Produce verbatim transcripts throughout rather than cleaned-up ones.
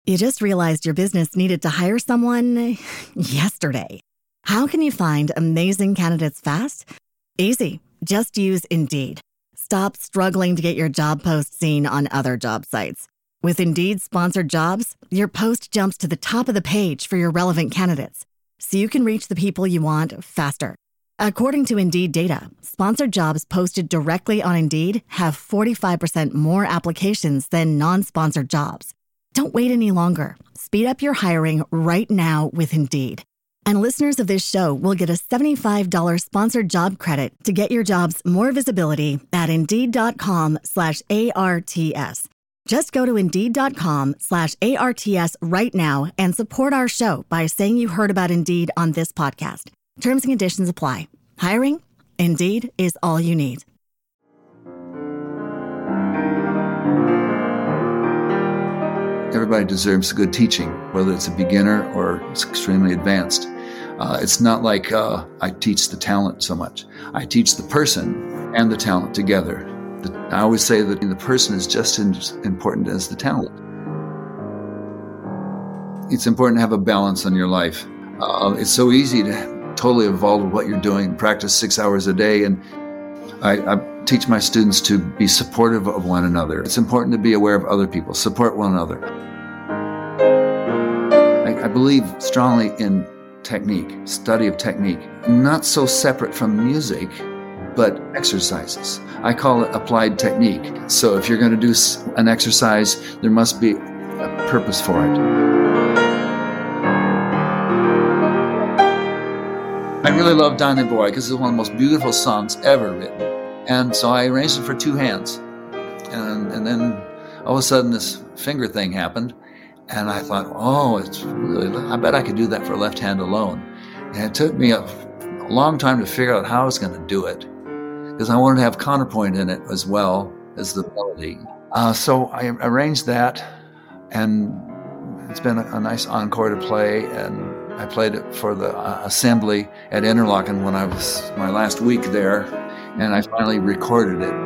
You just realized your business needed to hire someone yesterday. How can you find amazing candidates fast? Easy. Just use Indeed. Stop struggling to get your job post seen on other job sites. With Indeed sponsored jobs, your post jumps to the top of the page for your relevant candidates, so you can reach the people you want faster. According to Indeed data, sponsored jobs posted directly on Indeed have forty-five percent more applications than non-sponsored jobs. Don't wait any longer. Speed up your hiring right now with Indeed. And listeners of this show will get a seventy-five dollars sponsored job credit to get your jobs more visibility at Indeed.com slash ARTS. Just go to Indeed.com slash ARTS right now and support our show by saying you heard about Indeed on this podcast. Terms and conditions apply. Hiring? Indeed is all you need. Everybody deserves good teaching, whether it's a beginner or it's extremely advanced. Uh, it's not like uh, I teach the talent so much. I teach the person and the talent together. The, I always say that the person is just as important as the talent. It's important to have a balance in your life. Uh, it's so easy to totally evolve what you're doing, practice six hours a day, and I, I teach my students to be supportive of one another. It's important to be aware of other people, support one another. I, I believe strongly in technique, study of technique, not so separate from music, but exercises. I call it applied technique. So if you're going to do an exercise, there must be a purpose for it. I really love Diamond Boy because it's one of the most beautiful songs ever written. And so I arranged it for two hands. And, and then all of a sudden this finger thing happened. And I thought, oh, it's really, I bet I could do that for left hand alone. And it took me a, a long time to figure out how I was going to do it, because I wanted to have counterpoint in it as well as the melody. Uh, so I arranged that, and it's been a, a nice encore to play. And I played it for the uh, assembly at Interlochen when I was my last week there, and I finally recorded it.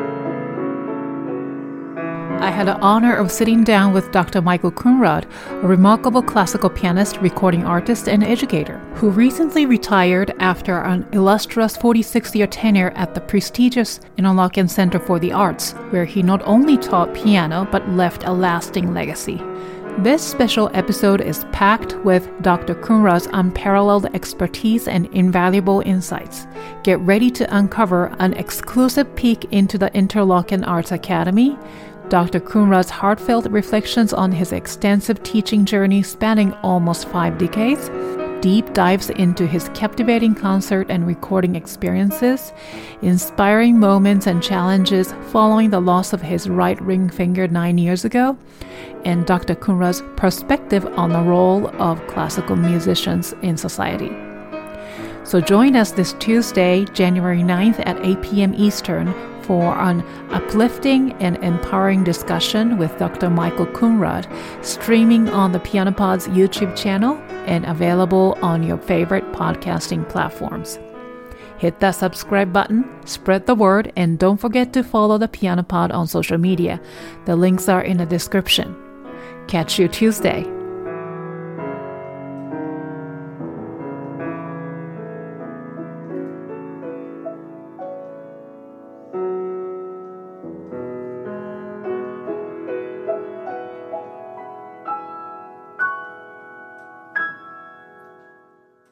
I had the honor of sitting down with Doctor Michael Coenraad, a remarkable classical pianist, recording artist, and educator, who recently retired after an illustrious forty-six year tenure at the prestigious Interlochen Center for the Arts, where he not only taught piano but left a lasting legacy. This special episode is packed with Doctor Coenraad's unparalleled expertise and invaluable insights. Get ready to uncover an exclusive peek into the Interlochen Arts Academy, Doctor Coenraad's heartfelt reflections on his extensive teaching journey spanning almost five decades, deep dives into his captivating concert and recording experiences, inspiring moments and challenges following the loss of his right ring finger nine years ago, and Doctor Coenraad's perspective on the role of classical musicians in society. So join us this Tuesday, January ninth at eight p.m. Eastern for an uplifting and empowering discussion with Doctor Michael Coenraad, streaming on the PianoPod's YouTube channel and available on your favorite podcasting platforms. Hit that subscribe button, spread the word, and don't forget to follow the PianoPod on social media. The links are in the description. Catch you Tuesday.